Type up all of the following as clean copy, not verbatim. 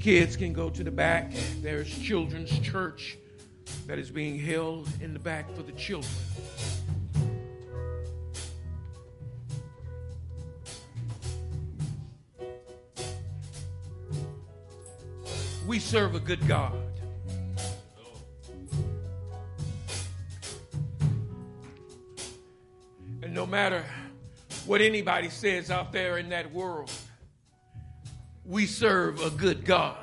Kids can go to the back. There's children's church that is being held in the back for the children. We serve a good God. And no matter what anybody says out there in that world, we serve a good God.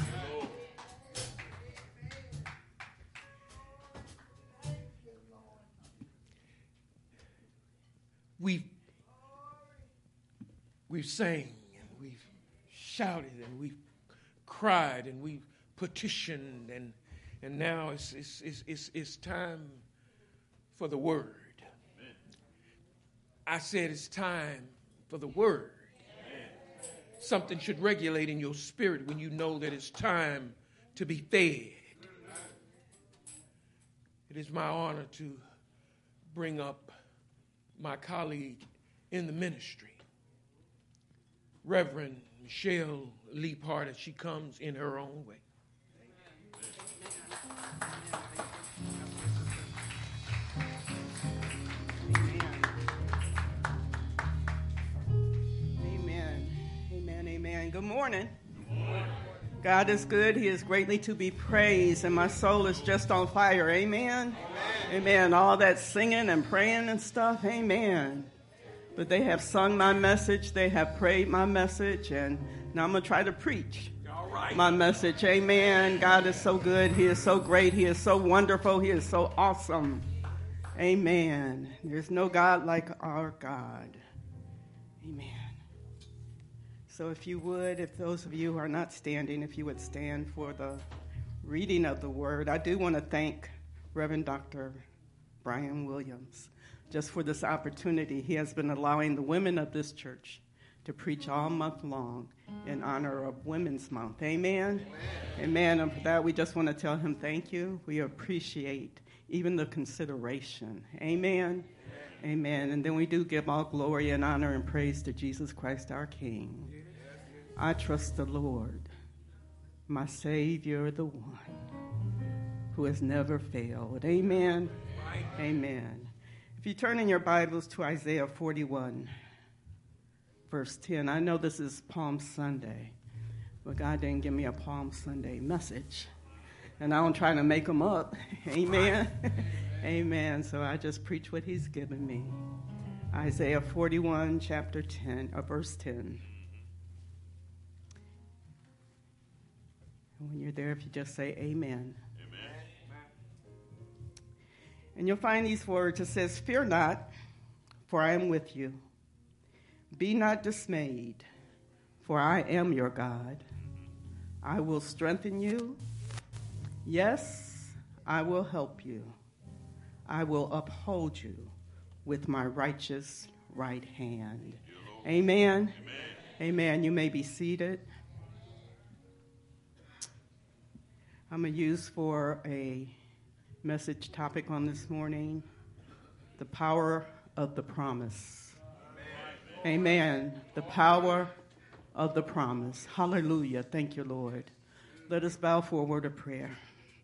We've sang and we've shouted and we've cried and we've petitioned and now it's time for the word. I said it's time for the word. Something should regulate in your spirit when you know that it's time to be fed. It is my honor to bring up my colleague in the ministry, Reverend Michelle Leaphart, as she comes in her own way. Good morning. God is good. He is greatly to be praised, and my soul is just on fire. Amen. Amen. All that singing and praying and stuff. Amen. But they have sung my message. They have prayed my message, and now I'm going to try to preach my message. Amen. God is so good. He is so great. He is so wonderful. He is so awesome. Amen. There's no God like our God. Amen. So if you would, if those of you who are not standing, if you would stand for the reading of the word. I do want to thank Reverend Dr. Brian Williams just for this opportunity. He has been allowing the women of this church to preach all month long in honor of Women's Month. Amen? Amen. And for that, we just want to tell him thank you. We appreciate even the consideration. Amen? Amen. And then we do give all glory and honor and praise to Jesus Christ, our King. I trust the Lord, my Savior, the one who has never failed. Amen. Amen. If you turn in your Bibles to Isaiah 41, verse 10, I know this is Palm Sunday, but God didn't give me a Palm Sunday message. And I don't try to make them up. Amen. Amen. So I just preach what he's given me. Isaiah 41, chapter 10, verse 10. And when you're there, if you just say amen. Amen. And you'll find these words. It says, "Fear not, for I am with you. Be not dismayed, for I am your God. I will strengthen you. Yes, I will help you. I will uphold you with my righteous right hand." Amen. Amen. Amen. You may be seated. I'm going to use for a message topic on this morning, the power of the promise. Amen. The power of the promise. Hallelujah. Thank you, Lord. Let us bow for a word of prayer.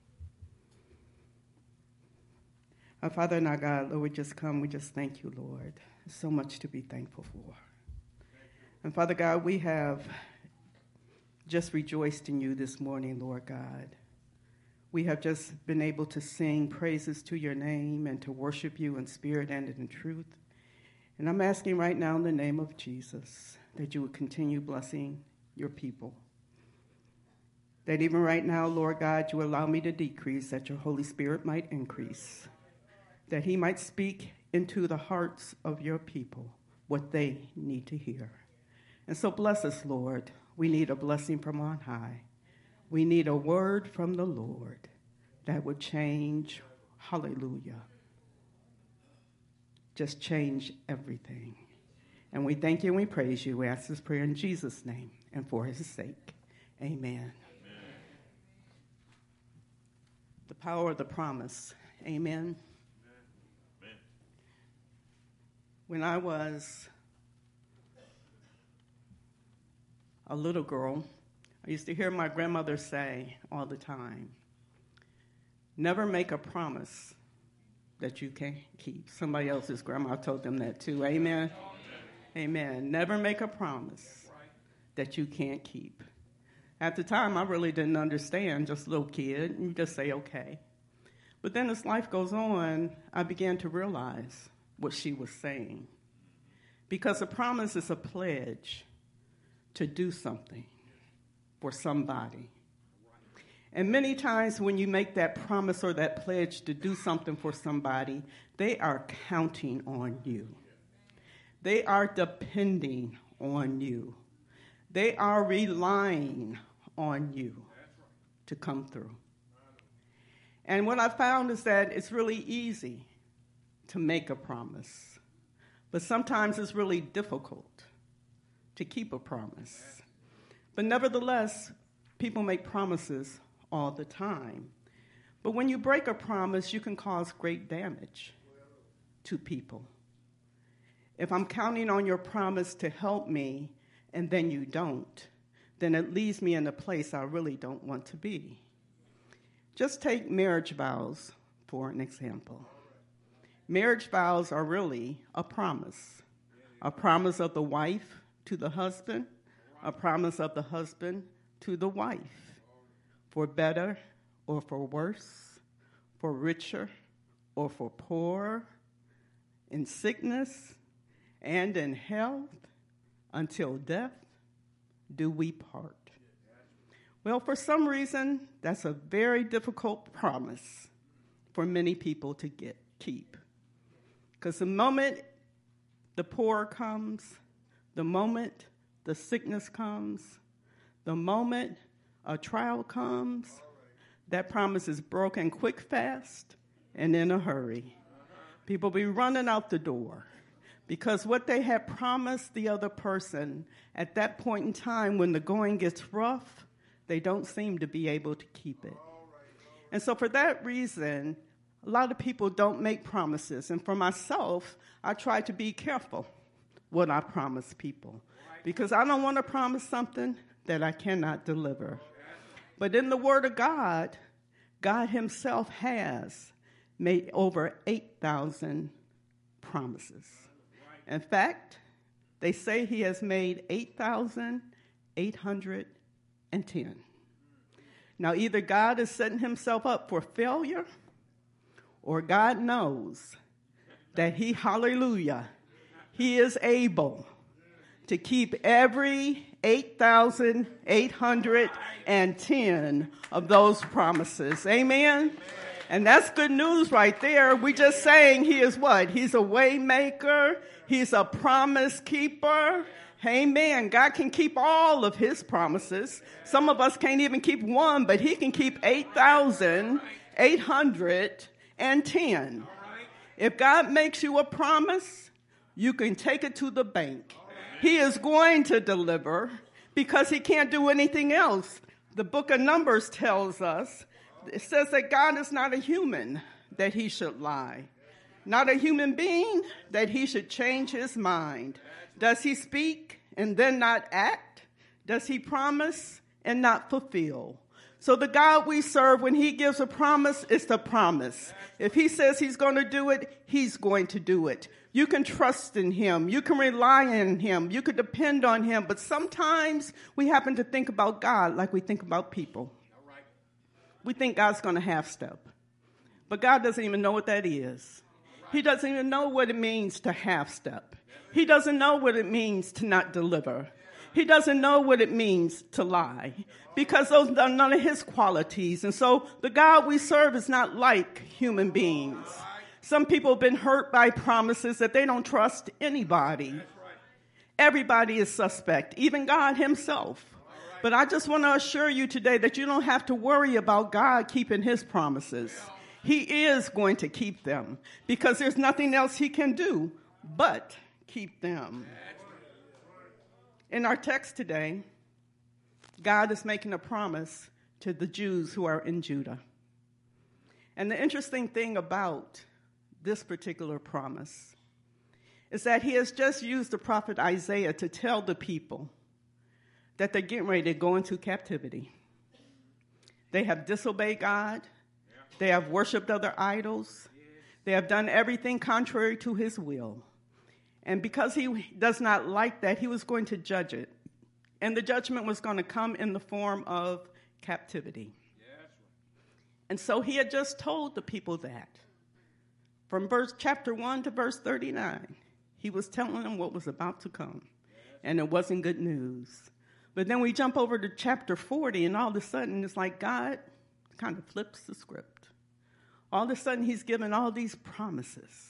Our Father and our God, Lord, we just come. We just thank you, Lord. There's so much to be thankful for. And Father God, we have just rejoiced in you this morning, Lord God. We have just been able to sing praises to your name and to worship you in spirit and in truth. And I'm asking right now in the name of Jesus that you would continue blessing your people. That even right now, Lord God, you allow me to decrease, that your Holy Spirit might increase. That he might speak into the hearts of your people what they need to hear. And so bless us, Lord. We need a blessing from on high. We need a word from the Lord that would change, hallelujah, just change everything. And we thank you and we praise you. We ask this prayer in Jesus' name and for his sake. Amen. The power of the promise. Amen. When I was a little girl, I used to hear my grandmother say all the time, never make a promise that you can't keep. Somebody else's grandma told them that too. Amen? Amen. Never make a promise that you can't keep. At the time, I really didn't understand, just a little kid. You just say, okay. But then as life goes on, I began to realize what she was saying. Because a promise is a pledge to do something for somebody. And many times when you make that promise or that pledge to do something for somebody, they are counting on you. They are depending on you. They are relying on you to come through. And what I found is that it's really easy to make a promise, but sometimes it's really difficult to keep a promise. But nevertheless, people make promises all the time. But when you break a promise, you can cause great damage to people. If I'm counting on your promise to help me and then you don't, then it leaves me in a place I really don't want to be. Just take marriage vows for an example. Marriage vows are really a promise of the wife to the husband, a promise of the husband to the wife, for better or for worse, for richer or for poorer, in sickness and in health, until death do we part. Well, for some reason, that's a very difficult promise for many people to keep. Because the moment the poor comes, the moment the sickness comes, the moment a trial comes, that promise is broken quick, fast, and in a hurry. People be running out the door because what they had promised the other person at that point in time when the going gets rough, they don't seem to be able to keep it. And so for that reason, a lot of people don't make promises. And for myself, I try to be careful what I promise people because I don't want to promise something that I cannot deliver. But in the Word of God, God himself has made over 8,000 promises. In fact, they say he has made 8,810. Now, either God is setting himself up for failure, or God knows that he is able to keep every 8,810 of those promises. Amen? And that's good news right there. We just saying he is what? He's a way maker. He's a promise keeper. Amen. God can keep all of his promises. Some of us can't even keep one, but he can keep 8,810. If God makes you a promise, you can take it to the bank. He is going to deliver because he can't do anything else. The book of Numbers tells us, it says that God is not a human that he should lie. Not a human being that he should change his mind. Does he speak and then not act? Does he promise and not fulfill? So the God we serve, when he gives a promise, it's the promise. If he says he's going to do it, he's going to do it. You can trust in him. You can rely on him. You can depend on him. But sometimes we happen to think about God like we think about people. We think God's going to half step. But God doesn't even know what that is. He doesn't even know what it means to half step. He doesn't know what it means to not deliver. He doesn't know what it means to lie because those are none of his qualities. And so the God we serve is not like human beings. Some people have been hurt by promises that they don't trust anybody. Everybody is suspect, even God himself. But I just want to assure you today that you don't have to worry about God keeping his promises. He is going to keep them because there's nothing else he can do but keep them. In our text today, God is making a promise to the Jews who are in Judah. And the interesting thing about this particular promise is that he has just used the prophet Isaiah to tell the people that they're getting ready to go into captivity. They have disobeyed God. They have worshipped other idols. They have done everything contrary to his will. And because he does not like that, he was going to judge it. And the judgment was going to come in the form of captivity. And so he had just told the people that. From chapter 1 to verse 39, he was telling them what was about to come. And it wasn't good news. But then we jump over to chapter 40, and all of a sudden it's like God kind of flips the script. All of a sudden he's given all these promises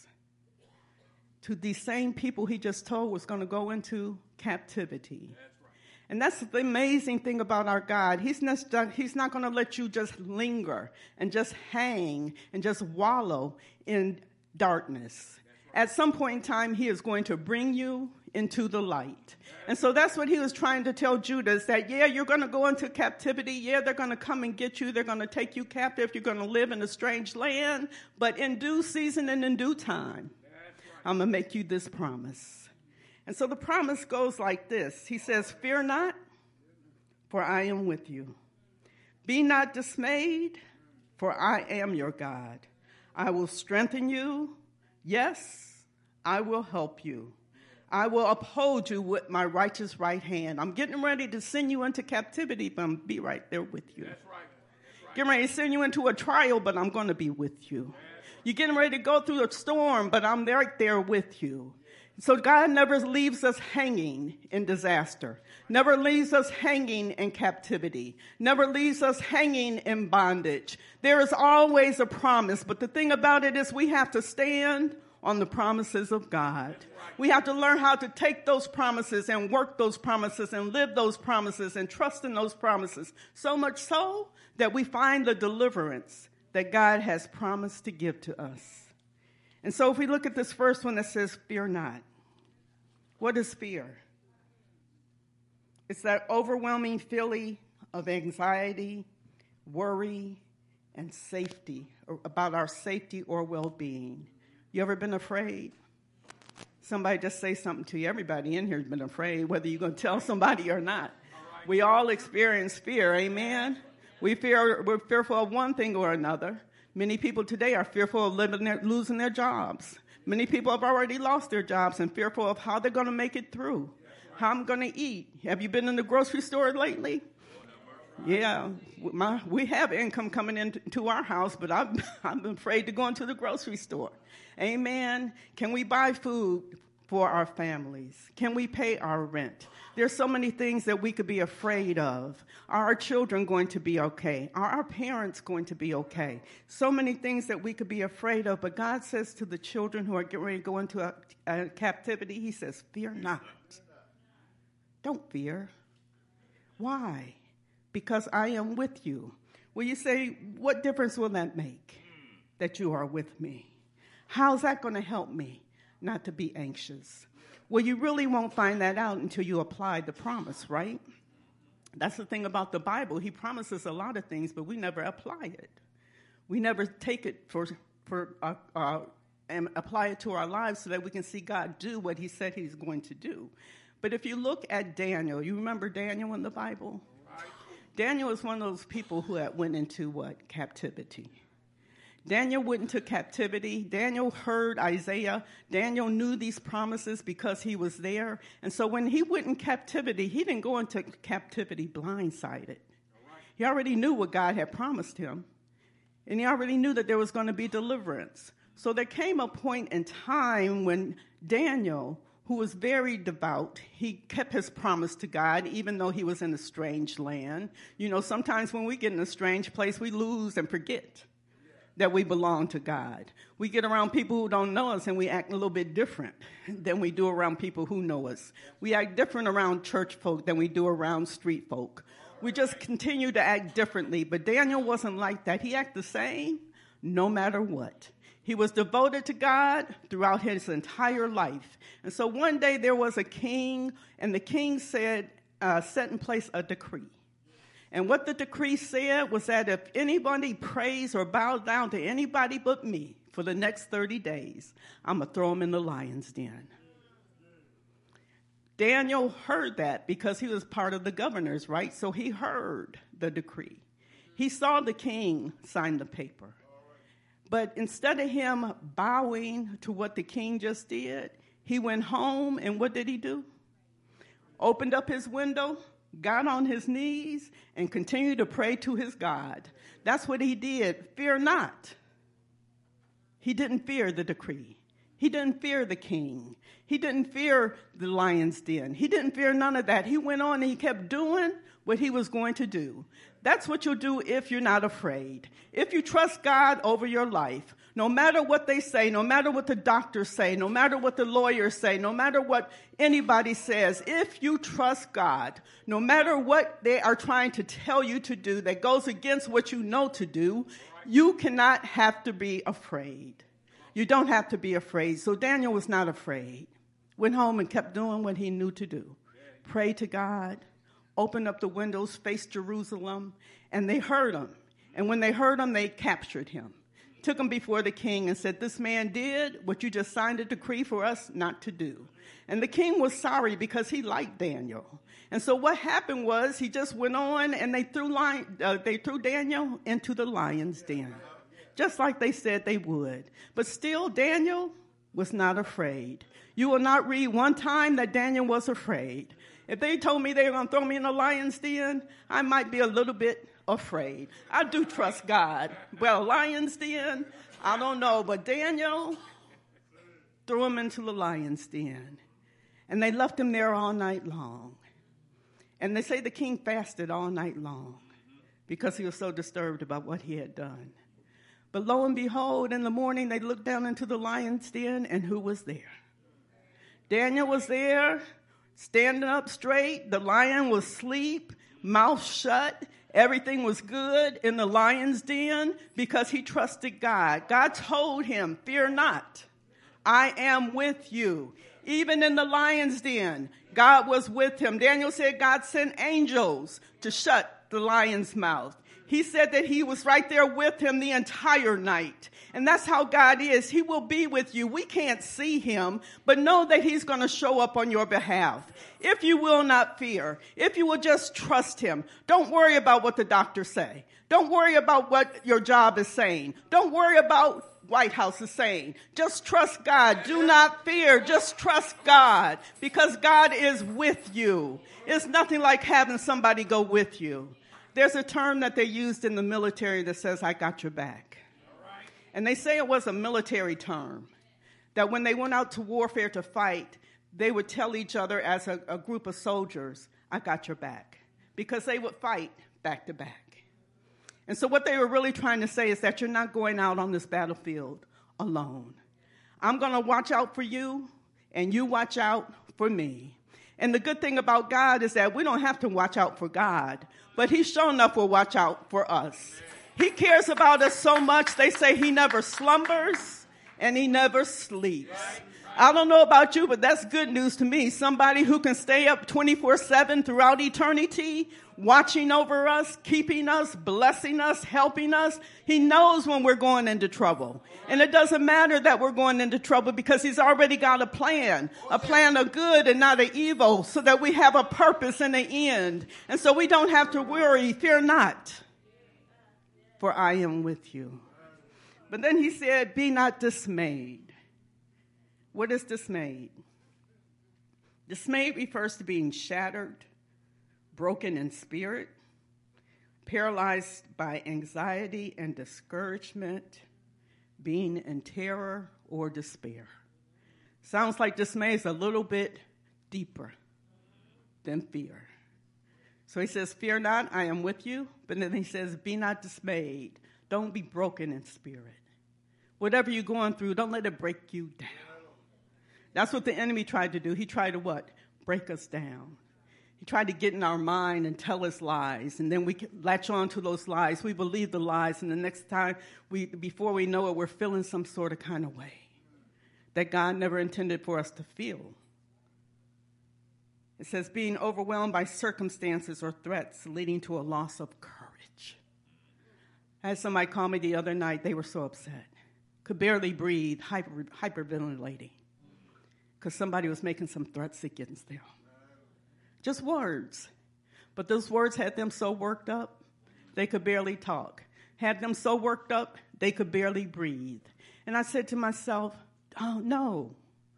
to these same people he just told was going to go into captivity. And that's the amazing thing about our God. He's not going to let you just linger and just hang and just wallow in darkness. At some point in time, he is going to bring you into the light. And so that's what he was trying to tell Judah, is that, yeah, you're going to go into captivity. Yeah, they're going to come and get you. They're going to take you captive. You're going to live in a strange land. But in due season and in due time, I'm going to make you this promise. And so the promise goes like this. He says, fear not, for I am with you. Be not dismayed, for I am your God. I will strengthen you. Yes, I will help you. I will uphold you with my righteous right hand. I'm getting ready to send you into captivity, but I'm going to be right there with you. That's right. That's right. Getting ready to send you into a trial, but I'm going to be with you. You're getting ready to go through a storm, but I'm right there with you. So God never leaves us hanging in disaster, never leaves us hanging in captivity, never leaves us hanging in bondage. There is always a promise, but the thing about it is we have to stand on the promises of God. We have to learn how to take those promises and work those promises and live those promises and trust in those promises, so much so that we find the deliverance that God has promised to give to us. And so if we look at this first one that says, fear not. What is fear? It's that overwhelming feeling of anxiety, worry, and safety, or about our safety or well-being. You ever been afraid? Somebody just say something to you. Everybody in here has been afraid, whether you're going to tell somebody or not. We all experience fear, amen? We're fearful of one thing or another. Many people today are fearful of losing their jobs. Many people have already lost their jobs and fearful of how they're going to make it through, how I'm going to eat. Have you been in the grocery store lately? Yeah, we have income coming into our house, but I'm afraid to go into the grocery store. Amen. Can we buy food for our families? Can we pay our rent? There's so many things that we could be afraid of. Are our children going to be okay? Are our parents going to be okay? So many things that we could be afraid of, but God says to the children who are getting ready to go into a captivity, he says, fear not. Don't fear. Why? Because I am with you. Well, you say, what difference will that make that you are with me? How's that going to help me not to be anxious? Well, you really won't find that out until you apply the promise, right? That's the thing about the Bible. He promises a lot of things, but we never apply it. We never take it and apply it to our lives so that we can see God do what he said he's going to do. But if you look at Daniel, you remember Daniel in the Bible? Daniel is one of those people who had went into what? Captivity. Daniel went into captivity. Daniel heard Isaiah. Daniel knew these promises because he was there. And so when he went in captivity, he didn't go into captivity blindsided. He already knew what God had promised him. And he already knew that there was going to be deliverance. So there came a point in time when Daniel, who was very devout, he kept his promise to God, even though he was in a strange land. You know, sometimes when we get in a strange place, we lose and forget that we belong to God. We get around people who don't know us and we act a little bit different than we do around people who know us. We act different around church folk than we do around street folk. We just continue to act differently. But Daniel wasn't like that. He acted the same no matter what. He was devoted to God throughout his entire life. And so one day there was a king, and the king said, set in place a decree. And what the decree said was that if anybody prays or bows down to anybody but me for the next 30 days, I'm going to throw them in the lion's den. Daniel heard that because he was part of the governors, right? So he heard the decree. He saw the king sign the paper. But instead of him bowing to what the king just did, he went home, and what did he do? Opened up his window, got on his knees, and continued to pray to his God. That's what he did. Fear not. He didn't fear the decree. He didn't fear the king. He didn't fear the lion's den. He didn't fear none of that. He went on and he kept doing what he was going to do. That's what you'll do if you're not afraid. If you trust God over your life, no matter what they say, no matter what the doctors say, no matter what the lawyers say, no matter what anybody says, if you trust God, no matter what they are trying to tell you to do that goes against what you know to do, you cannot have to be afraid. You don't have to be afraid. So Daniel was not afraid. Went home and kept doing what he knew to do. Pray to God. Opened up the windows, faced Jerusalem, and they heard him. And when they heard him, they captured him. Took him before the king and said, this man did what you just signed a decree for us not to do. And the king was sorry because he liked Daniel. And so what happened was he just went on and they threw Daniel into the lion's den, just like they said they would. But still, Daniel was not afraid. You will not read one time that Daniel was afraid. If they told me they were going to throw me in a lion's den, I might be a little bit afraid. I do trust God. Well, lion's den, I don't know. But Daniel threw him into the lion's den. And they left him there all night long. And they say the king fasted all night long because he was so disturbed about what he had done. But lo and behold, in the morning, they looked down into the lion's den, and who was there? Daniel was there, standing up straight. The lion was asleep, mouth shut. Everything was good in the lion's den because he trusted God. God told him, fear not, I am with you. Even in the lion's den, God was with him. Daniel said God sent angels to shut the lion's mouth. He said that he was right there with him the entire night. And that's how God is. He will be with you. We can't see him, but know that he's going to show up on your behalf. If you will not fear, if you will just trust him, don't worry about what the doctors say. Don't worry about what your job is saying. Don't worry about White House is saying. Just trust God. Do not fear. Just trust God because God is with you. It's nothing like having somebody go with you. There's a term that they used in the military that says, I got your back. And they say it was a military term, that when they went out to warfare to fight, they would tell each other as a group of soldiers, I got your back, because they would fight back to back. And so what they were really trying to say is that you're not going out on this battlefield alone. I'm going to watch out for you, and you watch out for me. And the good thing about God is that we don't have to watch out for God, but he sure enough will watch out for us. He cares about us so much. They say he never slumbers and he never sleeps. I don't know about you, but that's good news to me. Somebody who can stay up 24/7 throughout eternity, watching over us, keeping us, blessing us, helping us. He knows when we're going into trouble. And it doesn't matter that we're going into trouble because he's already got a plan of good and not of evil, so that we have a purpose in the end. And so we don't have to worry. Fear not, for I am with you. But then he said, be not dismayed. What is dismayed? Dismayed refers to being shattered, broken in spirit, paralyzed by anxiety and discouragement, being in terror or despair. Sounds like dismay is a little bit deeper than fear. So he says, fear not, I am with you. But then he says, be not dismayed. Don't be broken in spirit. Whatever you're going through, don't let it break you down. That's what the enemy tried to do. He tried to what? Break us down. He tried to get in our mind and tell us lies. And then we latch on to those lies. We believe the lies. And the next time, before we know it, we're feeling some sort of kind of way that God never intended for us to feel. It says being overwhelmed by circumstances or threats leading to a loss of courage. I had somebody call me the other night. They were so upset. Could barely breathe, hyperventilating, because somebody was making some threats against them. just words. But those words had them so worked up, they could barely talk. Had them so worked up, they could barely breathe. And I said to myself, oh, no,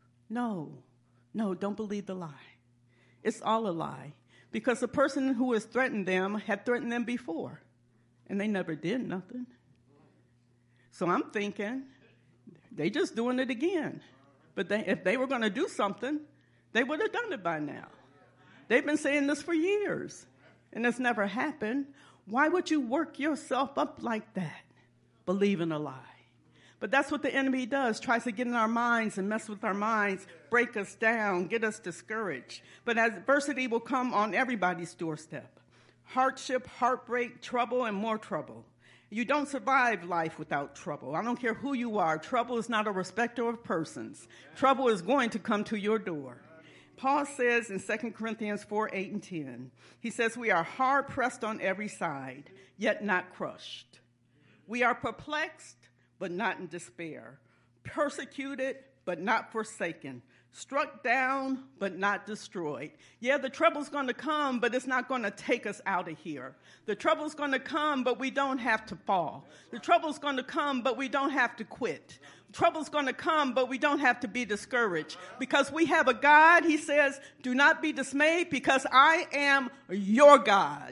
don't believe the lie. It's all a lie. Because the person who has threatened them had threatened them before, and they never did nothing. So I'm thinking, they just doing it again. But if they were going to do something, they would have done it by now. They've been saying this for years, and it's never happened. Why would you work yourself up like that? Believe in a lie. But that's what the enemy does, tries to get in our minds and mess with our minds, break us down, get us discouraged. But adversity will come on everybody's doorstep. Hardship, heartbreak, trouble, and more trouble. You don't survive life without trouble. I don't care who you are. Trouble is not a respecter of persons. Trouble is going to come to your door. Paul says in 2 Corinthians 4:8 and 10, he says, we are hard pressed on every side, yet not crushed. We are perplexed, but not in despair. Persecuted, but not forsaken. Struck down, but not destroyed. Yeah, the trouble's going to come, but it's not going to take us out of here. The trouble's going to come, but we don't have to fall. The trouble's going to come, but we don't have to quit. Trouble's going to come, but we don't have to be discouraged. Because we have a God, he says, do not be dismayed, because I am your God.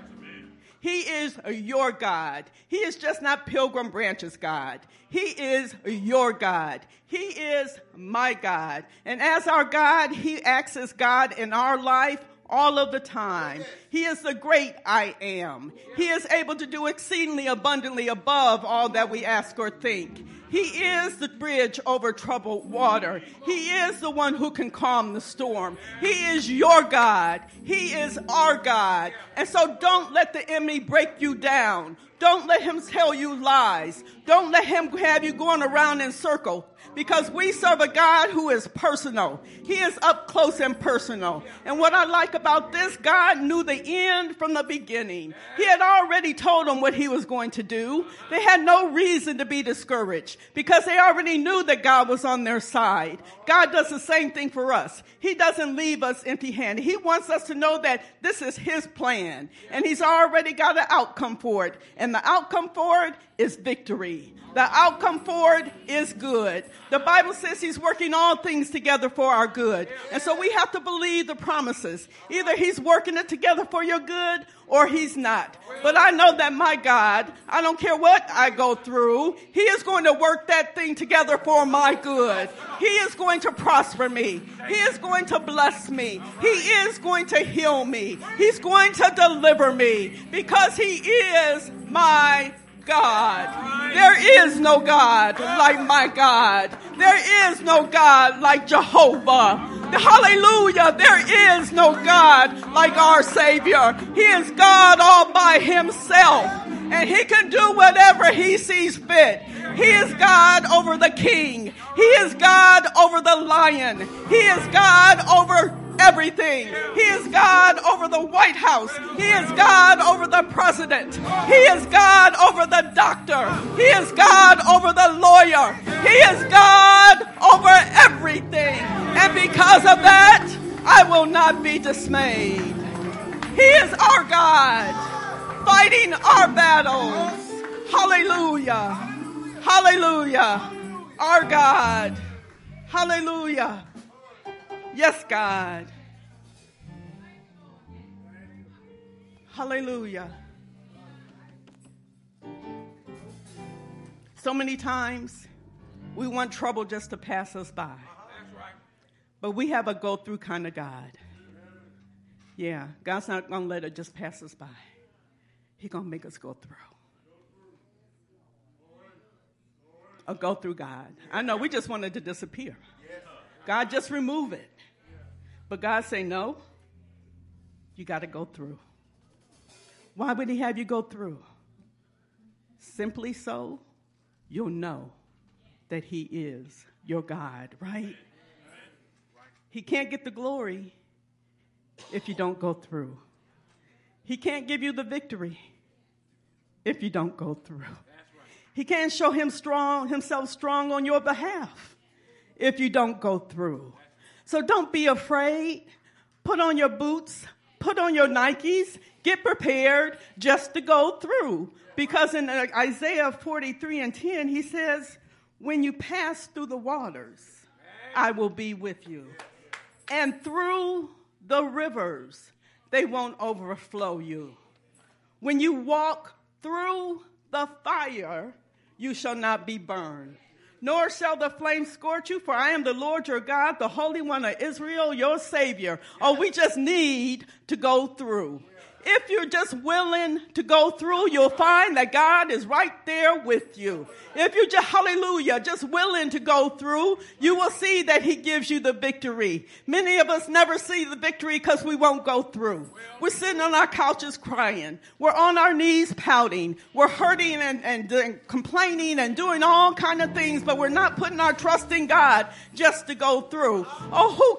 He is your God. He is just not Pilgrim Branch's God. He is your God. He is my God. And as our God, he acts as God in our life all of the time. He is the great I am. He is able to do exceedingly abundantly above all that we ask or think. He is the bridge over troubled water. He is the one who can calm the storm. He is your God. He is our God. And so don't let the enemy break you down. Don't let him tell you lies. Don't let him have you going around in circles. Because we serve a God who is personal. He is up close and personal. And what I like about this, God knew the end from the beginning. He had already told them what he was going to do. They had no reason to be discouraged because they already knew that God was on their side. God does the same thing for us. He doesn't leave us empty-handed. He wants us to know that this is his plan. And he's already got an outcome for it. And the outcome for it is victory. The outcome for it is good. The Bible says he's working all things together for our good. And so we have to believe the promises. Either he's working it together for your good or he's not. But I know that my God, I don't care what I go through, he is going to work that thing together for my good. He is going to prosper me. He is going to bless me. He is going to heal me. He's going to deliver me because he is my God. There is no God like my God. There is no God like Jehovah. Hallelujah. There is no God like our Savior. He is God all by himself. And he can do whatever he sees fit. He is God over the king. He is God over the lion. He is God over everything. He is God over the White House. He is God over the president. He is God over the doctor. He is God over the lawyer. He is God over everything. And because of that, I will not be dismayed. He is our God, fighting our battles. Hallelujah. Hallelujah. Our God. Hallelujah. Yes, God. Hallelujah. So many times we want trouble just to pass us by. But we have a go-through kind of God. Yeah, God's not going to let it just pass us by. He's going to make us go through. A go-through God. I know we just wanted to disappear. God, just remove it. But God say, no, you got to go through. Why would he have you go through? Simply so you'll know that he is your God, right? He can't get the glory if you don't go through. He can't give you the victory if you don't go through. He can't show himself strong on your behalf if you don't go through. So don't be afraid. put on your boots, put on your Nikes, get prepared just to go through. Because in Isaiah 43:10, he says, when you pass through the waters, I will be with you. And through the rivers, they won't overflow you. When you walk through the fire, you shall not be burned, nor shall the flame scorch you, for I am the Lord your God, the Holy One of Israel, your Savior. Oh, we just need to go through. If you're just willing to go through, you'll find that God is right there with you. If you're just, hallelujah, just willing to go through, you will see that he gives you the victory. Many of us never see the victory because we won't go through. We're sitting on our couches crying. We're on our knees pouting. We're hurting and complaining and doing all kind of things, but we're not putting our trust in God just to go through. Oh,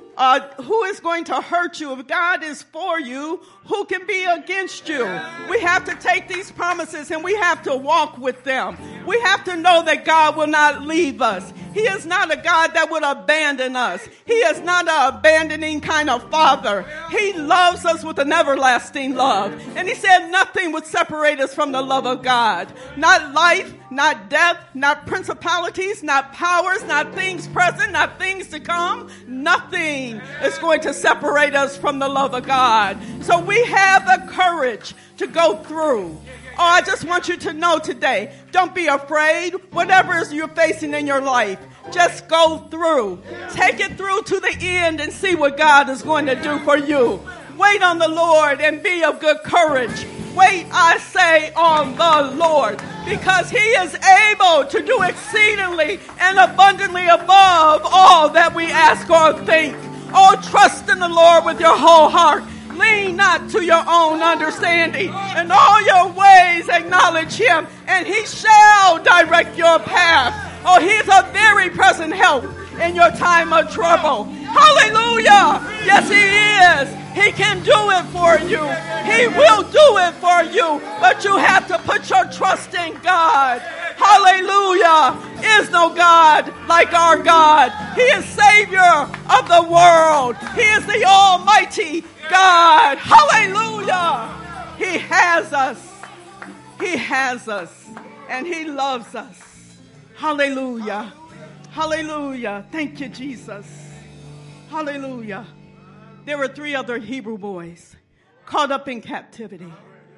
who is going to hurt you? If God is for you, who can be against you? We have to take these promises and we have to walk with them. We have to know that God will not leave us. He is not a God that would abandon us. He is not an abandoning kind of father. He loves us with an everlasting love. And he said nothing would separate us from the love of God. Not life, not death, not principalities, not powers, not things present, not things to come. Nothing is going to separate us from the love of God. So we have the courage to go through. Oh, I just want you to know today, don't be afraid. Whatever is you're facing in your life, just go through. Take it through to the end and see what God is going to do for you. Wait on the Lord and be of good courage. Wait, I say, on the Lord, because he is able to do exceedingly and abundantly above all that we ask or think. Oh, trust in the Lord with your whole heart. Lean not to your own understanding. In all your ways acknowledge him, and he shall direct your path. Oh, he's a very present help in your time of trouble. Hallelujah. Yes, he is. He can do it for you. He will do it for you. But you have to put your trust in God. Hallelujah. Is no God like our God. He is Savior of the world. He is the Almighty God. Hallelujah. He has us. He has us. And he loves us. Hallelujah. Hallelujah. Thank you, Jesus. Hallelujah. There were 3 other Hebrew boys caught up in captivity.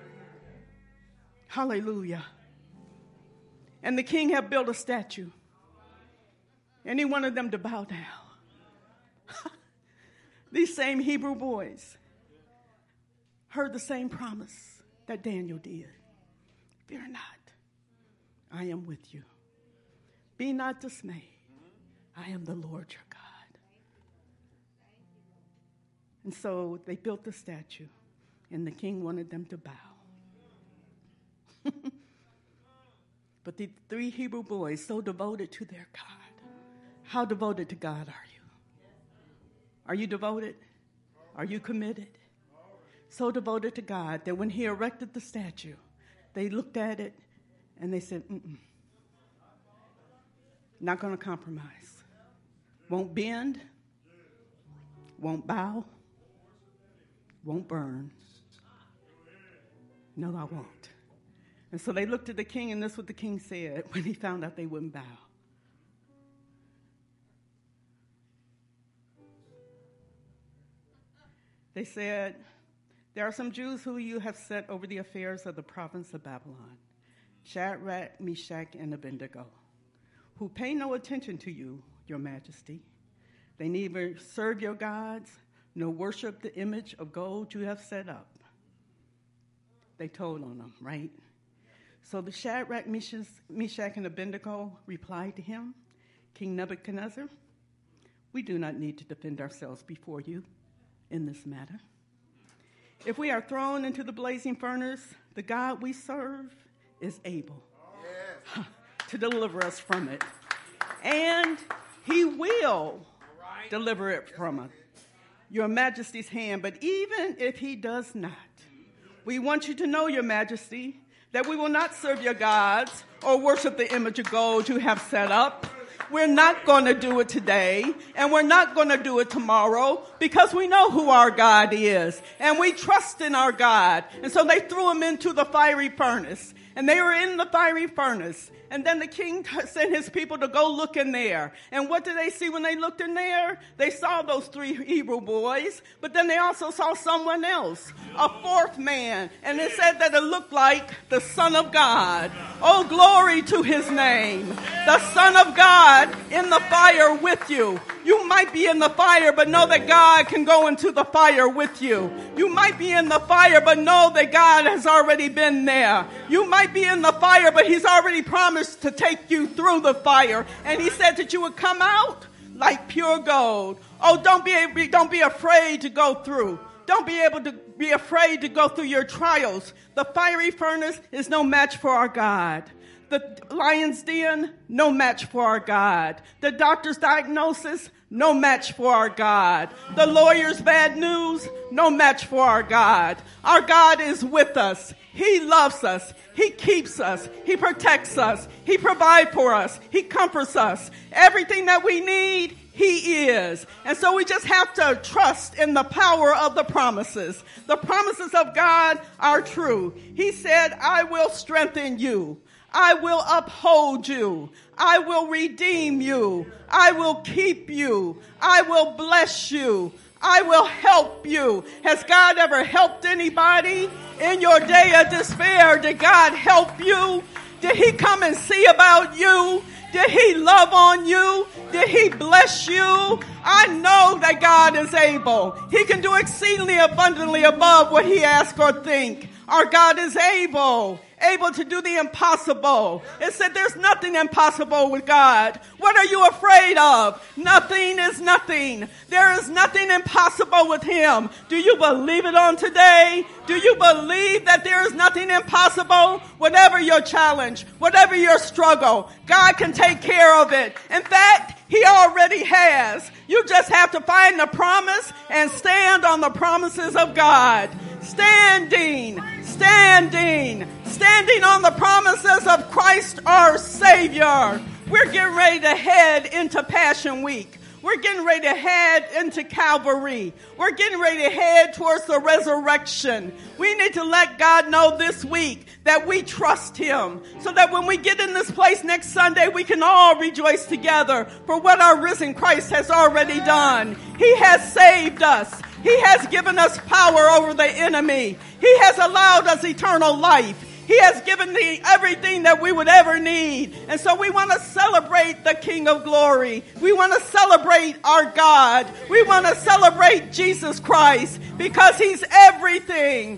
Hallelujah. And the king had built a statue. And he wanted them to bow down. These same Hebrew boys heard the same promise that Daniel did. Fear not, I am with you. Be not dismayed. I am the Lord your God. And so they built the statue, and the king wanted them to bow. But the 3 Hebrew boys, so devoted to their God. How devoted to God are you? Are you devoted? Are you committed? So devoted to God that when he erected the statue, they looked at it and they said, not going to compromise. Won't bend, won't bow, won't burn. No, I won't. And so they looked at the king, and this is what the king said when he found out they wouldn't bow. They said, there are some Jews who you have set over the affairs of the province of Babylon, Shadrach, Meshach, and Abednego, who pay no attention to you, your majesty. They neither serve your gods, nor worship the image of gold you have set up. They told on them, right? So the Shadrach, Meshach, and Abednego replied to him, King Nebuchadnezzar, we do not need to defend ourselves before you in this matter. If we are thrown into the blazing furnace, the God we serve is able to deliver us from it. And he will deliver it from your majesty's hand. But even if he does not, we want you to know, your majesty, that we will not serve your gods or worship the image of gold you have set up. We're not going to do it today, and we're not going to do it tomorrow, because we know who our God is, and we trust in our God. And so they threw him into the fiery furnace, and they were in the fiery furnace. And then the king sent his people to go look in there. And what did they see when they looked in there? They saw those 3 Hebrew boys, but then they also saw someone else, a 4th man. And it said that it looked like the Son of God. Oh, glory to his name. The Son of God in the fire with you. You might be in the fire, but know that God can go into the fire with you. You might be in the fire, but know that God has already been there. You might be in the fire, but he's already promised to take you through the fire. And he said that you would come out like pure gold. Oh, don't be afraid to go through. Don't be afraid to go through your trials. The fiery furnace is no match for our God. The lion's den, no match for our God. The doctor's diagnosis, no match for our God. The lawyer's bad news, no match for our God. Our God is with us. He loves us. He keeps us. He protects us. He provides for us. He comforts us. Everything that we need, he is. And so we just have to trust in the power of the promises. The promises of God are true. He said, I will strengthen you. I will uphold you. I will redeem you. I will keep you. I will bless you. I will help you. Has God ever helped anybody in your day of despair? Did God help you? Did he come and see about you? Did he love on you? Did he bless you? I know that God is able. He can do exceedingly abundantly above what he asks or think. Our God is able to do the impossible. It said there's nothing impossible with God. What are you afraid of? Nothing is nothing. There is nothing impossible with him. Do you believe it on today? Do you believe that there is nothing impossible? Whatever your challenge, whatever your struggle, God can take care of it. In fact, he already has. You just have to find the promise and stand on the promises of God. Standing on the promises of Christ our Savior. We're getting ready to head into Passion Week. We're getting ready to head into Calvary. We're getting ready to head towards the resurrection. We need to let God know this week that we trust him, so that when we get in this place next Sunday, we can all rejoice together for what our risen Christ has already done. He has saved us. He has given us power over the enemy. He has allowed us eternal life. He has given me everything that we would ever need. And so we want to celebrate the King of Glory. We want to celebrate our God. We want to celebrate Jesus Christ, because he's everything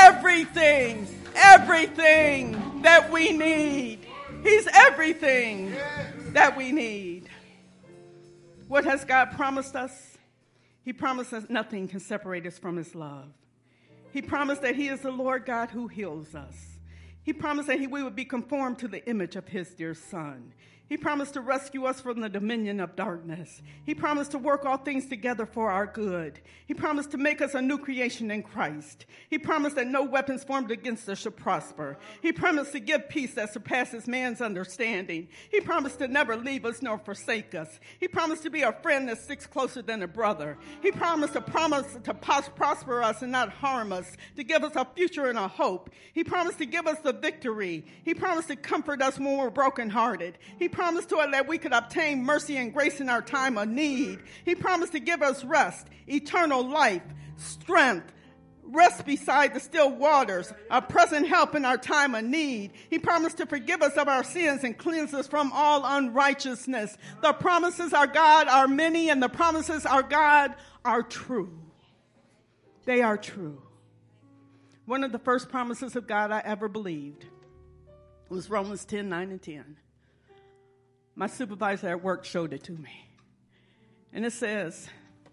that we need. He's everything that we need. What has God promised us? He promised us nothing can separate us from his love. He promised that he is the Lord God who heals us. He promised that we would be conformed to the image of his dear Son. He promised to rescue us from the dominion of darkness. He promised to work all things together for our good. He promised to make us a new creation in Christ. He promised that no weapons formed against us should prosper. He promised to give peace that surpasses man's understanding. He promised to never leave us nor forsake us. He promised to be a friend that sticks closer than a brother. He promised to prosper us and not harm us, to give us a future and a hope. He promised to give us the victory. He promised to comfort us when we're brokenhearted. He promised to us that we could obtain mercy and grace in our time of need. He promised to give us rest, eternal life, strength, rest beside the still waters, a present help in our time of need. He promised to forgive us of our sins and cleanse us from all unrighteousness. The promises of God are many, and the promises of God are true. They are true. One of the first promises of God I ever believed was Romans 10:9-10. My supervisor at work showed it to me. And it says,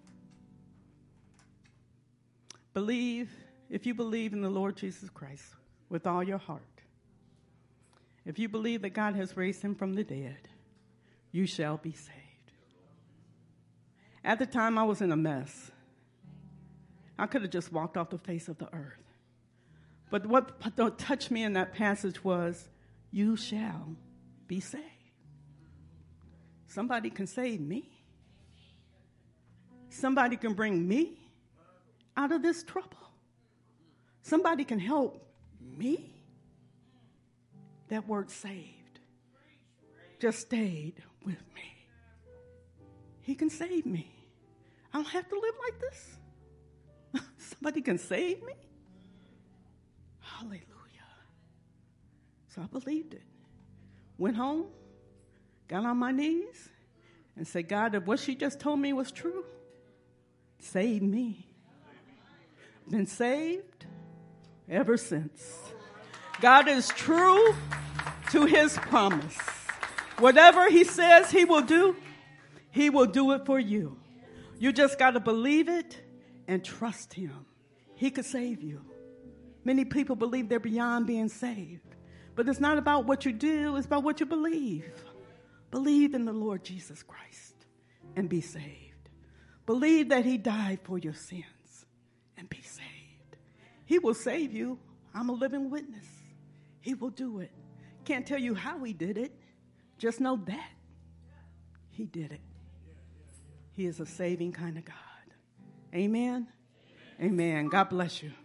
if you believe in the Lord Jesus Christ with all your heart, if you believe that God has raised him from the dead, you shall be saved. At the time, I was in a mess. I could have just walked off the face of the earth. But what touched me in that passage was, you shall be saved. somebody can save me. Somebody can bring me out of this trouble. Somebody can help me. That word saved just stayed with me. He can save me. I don't have to live like this. Somebody can save me. Hallelujah. So I believed it. Went home, got on my knees, and said, God, if what she just told me was true, save me. Been saved ever since. God is true to his promise. Whatever he says he will do it for you. You just got to believe it and trust him. He could save you. Many people believe they're beyond being saved. But it's not about what you do, it's about what you believe. Believe in the Lord Jesus Christ and be saved. Believe that he died for your sins and be saved. He will save you. I'm a living witness. He will do it. Can't tell you how he did it. Just know that he did it. He is a saving kind of God. Amen? Amen. God bless you.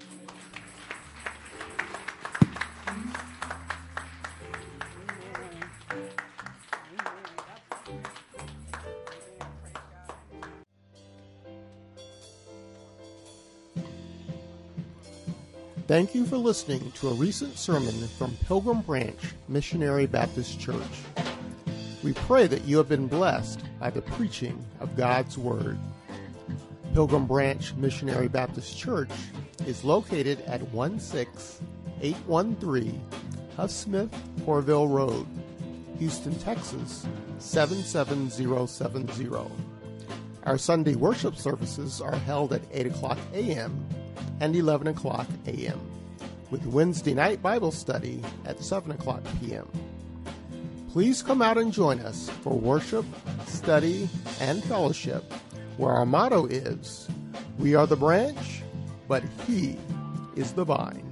Thank you for listening to a recent sermon from Pilgrim Branch Missionary Baptist Church. We pray that you have been blessed by the preaching of God's Word. Pilgrim Branch Missionary Baptist Church is located at 16813 Huff Smith Corville Road, Houston, Texas 77070. Our Sunday worship services are held at 8 o'clock a.m. and 11 o'clock a.m., with Wednesday night Bible study at 7 o'clock p.m. Please come out and join us for worship, study, and fellowship, where our motto is, we are the branch, but he is the vine.